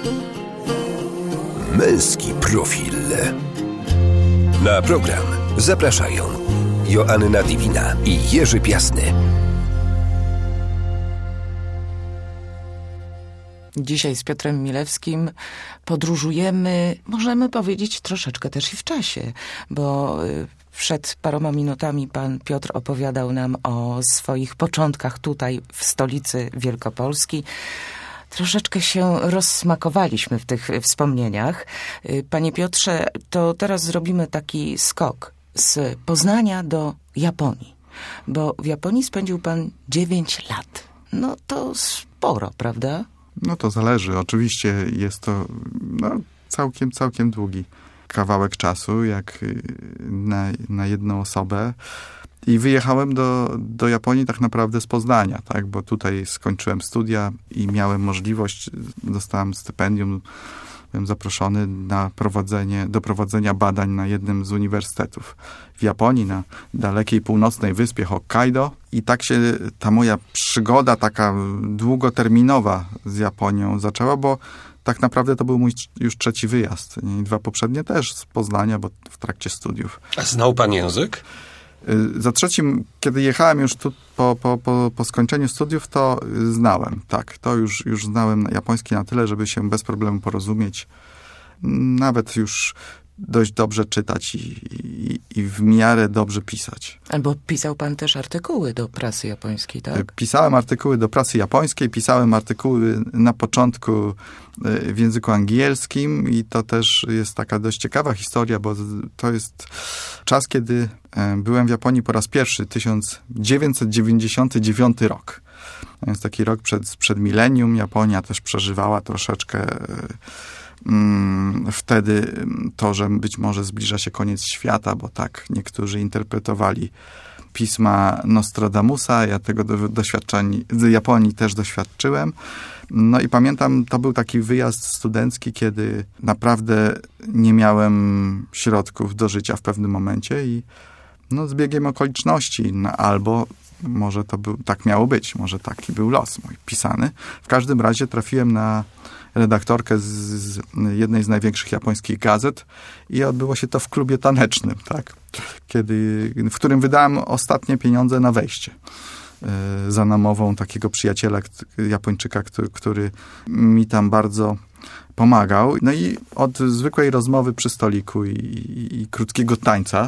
Męski profil. Na program zapraszają Joanna Diwina i Jerzy Piasny. Dzisiaj z Piotrem Milewskim podróżujemy, możemy powiedzieć, troszeczkę też i w czasie, bo przed paroma minutami pan Piotr opowiadał nam o swoich początkach tutaj w stolicy Wielkopolski. Troszeczkę się rozsmakowaliśmy w tych wspomnieniach. Panie Piotrze, to teraz zrobimy taki skok z Poznania do Japonii, bo w Japonii spędził pan 9 lat. No to sporo, prawda? No to zależy. Oczywiście jest to całkiem długi kawałek czasu, jak na jedną osobę. I wyjechałem do Japonii tak naprawdę z Poznania, tak? Bo tutaj skończyłem studia i miałem możliwość, dostałem stypendium, byłem zaproszony do prowadzenia badań na jednym z uniwersytetów w Japonii, na dalekiej północnej wyspie Hokkaido. I tak się ta moja przygoda taka długoterminowa z Japonią zaczęła, bo tak naprawdę to był mój już trzeci wyjazd. I 2 poprzednie też z Poznania, bo w trakcie studiów. A znał pan język? Za trzecim, kiedy jechałem już tu po skończeniu studiów, to znałem, tak. To już znałem japoński na tyle, żeby się bez problemu porozumieć. Nawet już dość dobrze czytać i w miarę dobrze pisać. Albo pisał pan też artykuły do prasy japońskiej, tak? Pisałem artykuły do prasy japońskiej, pisałem artykuły na początku w języku angielskim i to też jest taka dość ciekawa historia, bo to jest czas, kiedy byłem w Japonii po raz pierwszy, 1999 rok. To jest taki rok przed milenium. Japonia też przeżywała troszeczkę wtedy to, że być może zbliża się koniec świata, bo tak niektórzy interpretowali pisma Nostradamusa. Ja tego z Japonii też doświadczyłem. No i pamiętam, to był taki wyjazd studencki, kiedy naprawdę nie miałem środków do życia w pewnym momencie i z biegiem okoliczności, albo może tak miało być, może taki był los mój pisany. W każdym razie trafiłem na redaktorkę z jednej z największych japońskich gazet i odbyło się to w klubie tanecznym, tak? W którym wydałem ostatnie pieniądze na wejście. Za namową takiego przyjaciela Japończyka, który mi tam bardzo pomagał. No i od zwykłej rozmowy przy stoliku i krótkiego tańca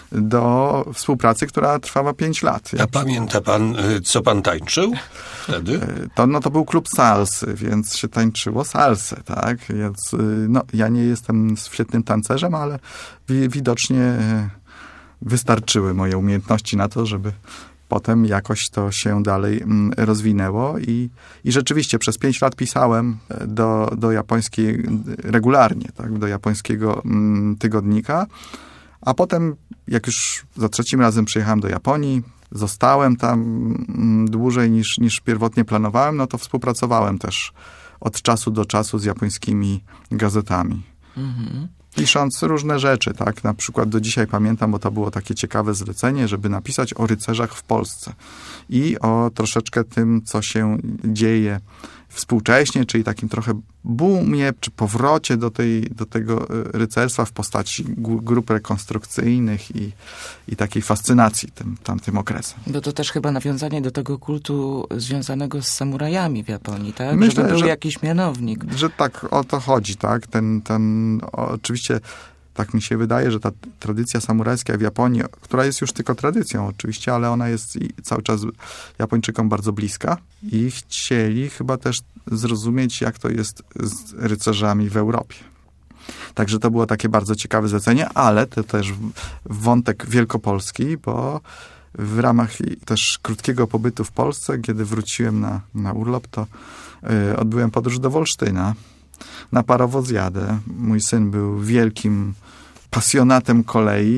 do współpracy, która trwała 5 lat. A pamięta pan, co pan tańczył wtedy? To był klub salsy, więc się tańczyło salsę, tak? Więc ja nie jestem świetnym tancerzem, ale widocznie wystarczyły moje umiejętności na to, żeby potem jakoś to się dalej rozwinęło i rzeczywiście przez 5 lat pisałem do japońskiej regularnie, tak, do japońskiego tygodnika, a potem jak już za 3 razem przyjechałem do Japonii, zostałem tam dłużej niż pierwotnie planowałem, no to współpracowałem też od czasu do czasu z japońskimi gazetami. Mhm. Pisząc różne rzeczy, tak? Na przykład do dzisiaj pamiętam, bo to było takie ciekawe zlecenie, żeby napisać o rycerzach w Polsce i o troszeczkę tym, co się dzieje współcześnie, czyli takim trochę boomie, czy powrocie do tego rycerstwa w postaci grup rekonstrukcyjnych i takiej fascynacji tamtym okresem. Bo to też chyba nawiązanie do tego kultu związanego z samurajami w Japonii, tak? Myślę, żeby był jakiś mianownik. Że tak o to chodzi, tak? Oczywiście tak mi się wydaje, że ta tradycja samurajska w Japonii, która jest już tylko tradycją oczywiście, ale ona jest cały czas Japończykom bardzo bliska i chcieli chyba też zrozumieć, jak to jest z rycerzami w Europie. Także to było takie bardzo ciekawe zlecenie, ale to też wątek wielkopolski, bo w ramach też krótkiego pobytu w Polsce, kiedy wróciłem na urlop, to odbyłem podróż do Wolsztyna na parowozjadę. Mój syn był wielkim pasjonatem kolei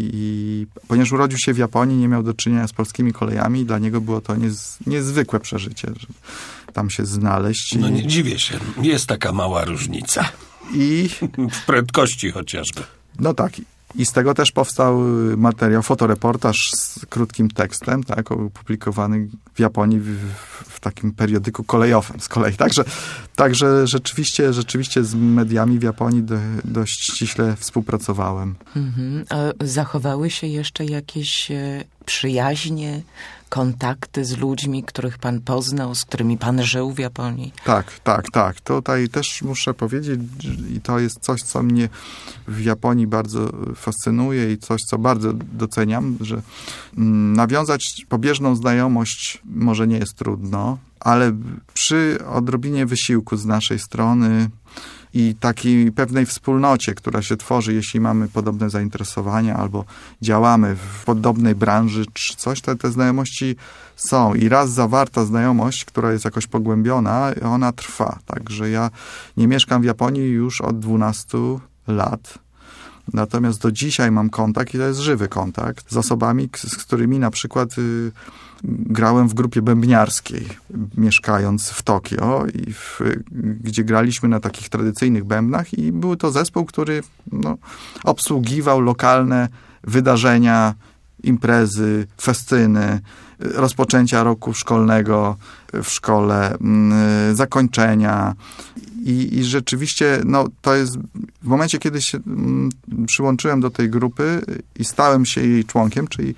i ponieważ urodził się w Japonii, nie miał do czynienia z polskimi kolejami, dla niego było to niezwykłe przeżycie, żeby tam się znaleźć. No nie dziwię się, jest taka mała różnica. I w prędkości chociażby. No tak. I z tego też powstał materiał, fotoreportaż z krótkim tekstem, tak, opublikowany w Japonii w takim periodyku kolejowym z kolei. Także rzeczywiście z mediami w Japonii dość ściśle współpracowałem. A zachowały się jeszcze jakieś przyjaźnie, kontakty z ludźmi, których pan poznał, z którymi pan żył w Japonii? Tak. Tutaj też muszę powiedzieć, i to jest coś, co mnie w Japonii bardzo fascynuje i coś, co bardzo doceniam, że nawiązać pobieżną znajomość może nie jest trudno, ale przy odrobinie wysiłku z naszej strony i takiej pewnej wspólnocie, która się tworzy, jeśli mamy podobne zainteresowania albo działamy w podobnej branży czy coś, to te znajomości są. I raz zawarta znajomość, która jest jakoś pogłębiona, ona trwa. Także ja nie mieszkam w Japonii już od 12 lat. Natomiast do dzisiaj mam kontakt i to jest żywy kontakt z osobami, z którymi na przykład grałem w grupie bębniarskiej, mieszkając w Tokio, gdzie graliśmy na takich tradycyjnych bębnach i był to zespół, który obsługiwał lokalne wydarzenia, imprezy, festyny, rozpoczęcia roku szkolnego w szkole, zakończenia. I rzeczywiście, to jest w momencie, kiedy się przyłączyłem do tej grupy i stałem się jej członkiem, czyli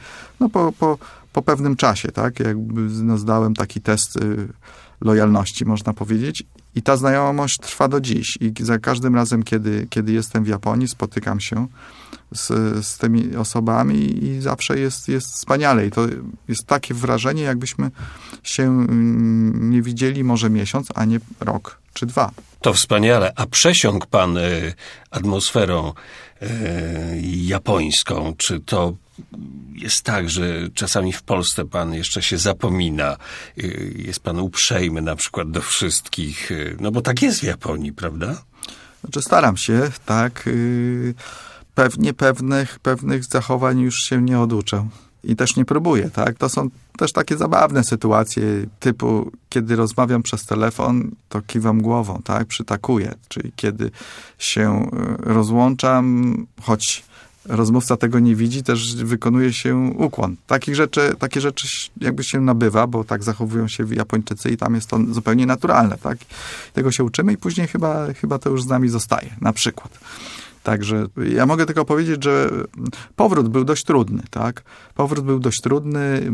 po pewnym czasie, tak, jakby zdałem taki test lojalności, można powiedzieć. I ta znajomość trwa do dziś. I za każdym razem, kiedy jestem w Japonii, spotykam się z tymi osobami i zawsze jest wspaniale. I to jest takie wrażenie, jakbyśmy się nie widzieli może miesiąc, a nie rok czy 2. To wspaniale. A przesiąkł pan atmosferą japońską? Czy to jest tak, że czasami w Polsce pan jeszcze się zapomina? Jest pan uprzejmy na przykład do wszystkich? No bo tak jest w Japonii, prawda? Znaczy staram się, tak. Pewnie pewnych zachowań już się nie oduczę. I też nie próbuję, tak? To są też takie zabawne sytuacje, typu kiedy rozmawiam przez telefon, to kiwam głową, tak? Przytakuję. Czyli kiedy się rozłączam, choć rozmówca tego nie widzi, też wykonuje się ukłon. Takie rzeczy jakby się nabywa, bo tak zachowują się Japończycy i tam jest to zupełnie naturalne, tak? Tego się uczymy i później chyba to już z nami zostaje, na przykład. Także ja mogę tylko powiedzieć, że powrót był dość trudny, tak? Powrót był dość trudny.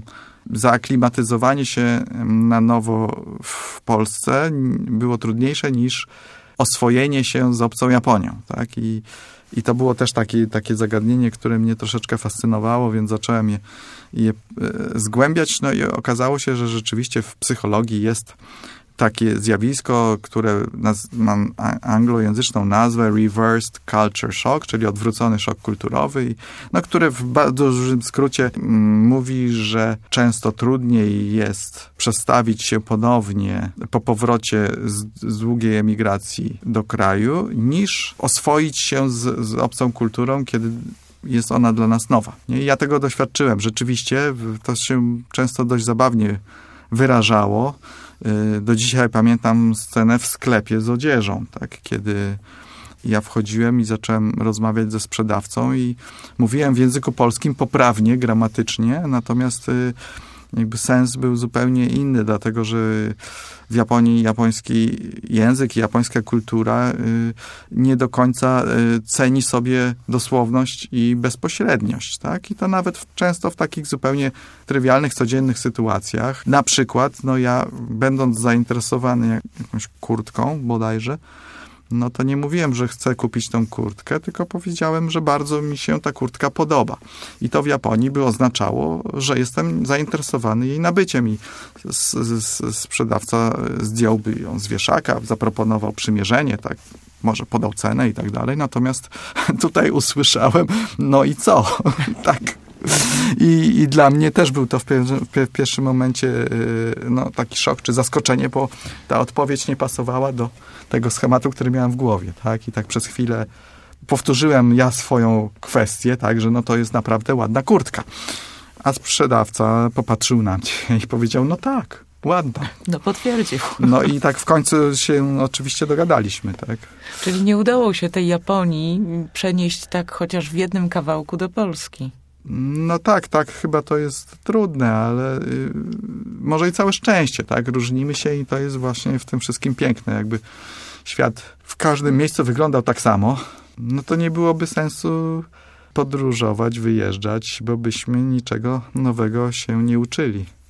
Zaaklimatyzowanie się na nowo w Polsce było trudniejsze niż oswojenie się z obcą Japonią, tak? I to było też takie zagadnienie, które mnie troszeczkę fascynowało, więc zacząłem je zgłębiać. No i okazało się, że rzeczywiście w psychologii jest takie zjawisko, które ma anglojęzyczną nazwę Reversed Culture Shock, czyli odwrócony szok kulturowy, które w bardzo dużym skrócie mówi, że często trudniej jest przestawić się ponownie po powrocie z długiej emigracji do kraju, niż oswoić się z obcą kulturą, kiedy jest ona dla nas nowa. I ja tego doświadczyłem. Rzeczywiście to się często dość zabawnie wyrażało. Do dzisiaj pamiętam scenę w sklepie z odzieżą, tak? Kiedy ja wchodziłem i zacząłem rozmawiać ze sprzedawcą i mówiłem w języku polskim poprawnie, gramatycznie, natomiast jakby sens był zupełnie inny, dlatego że w Japonii japoński język i japońska kultura nie do końca ceni sobie dosłowność i bezpośredniość, tak? I to nawet często w takich zupełnie trywialnych, codziennych sytuacjach. Na przykład, ja będąc zainteresowany jakąś kurtką bodajże, to nie mówiłem, że chcę kupić tą kurtkę, tylko powiedziałem, że bardzo mi się ta kurtka podoba. I to w Japonii by oznaczało, że jestem zainteresowany jej nabyciem i sprzedawca zdjąłby ją z wieszaka, zaproponował przymierzenie, tak, może podał cenę i tak dalej. Natomiast tutaj usłyszałem, i co? Tak. I dla mnie też był to w pierwszym momencie taki szok czy zaskoczenie, bo ta odpowiedź nie pasowała do tego schematu, który miałem w głowie, tak? I tak przez chwilę powtórzyłem ja swoją kwestię, tak, że to jest naprawdę ładna kurtka. A sprzedawca popatrzył na mnie i powiedział, tak, ładna. No potwierdził. No i tak w końcu się oczywiście dogadaliśmy, tak? Czyli nie udało się tej Japonii przenieść tak chociaż w jednym kawałku do Polski. No tak, chyba to jest trudne, ale może i całe szczęście, tak? Różnimy się i to jest właśnie w tym wszystkim piękne. Jakby świat w każdym miejscu wyglądał tak samo, no to nie byłoby sensu podróżować, wyjeżdżać, bo byśmy niczego nowego się nie uczyli.